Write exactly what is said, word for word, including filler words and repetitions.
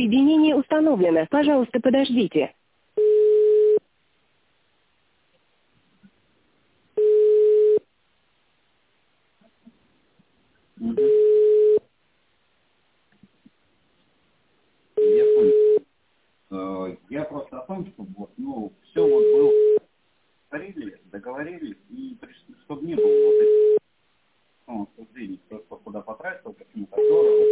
Соединение установлено. Пожалуйста, подождите. Мгм. Я понял. Э, Я просто о том, что вот, ну, все вот было, договорились, договорились, и чтобы не было вот этих ну, обсуждений, кто что куда потратил, почему так дорого.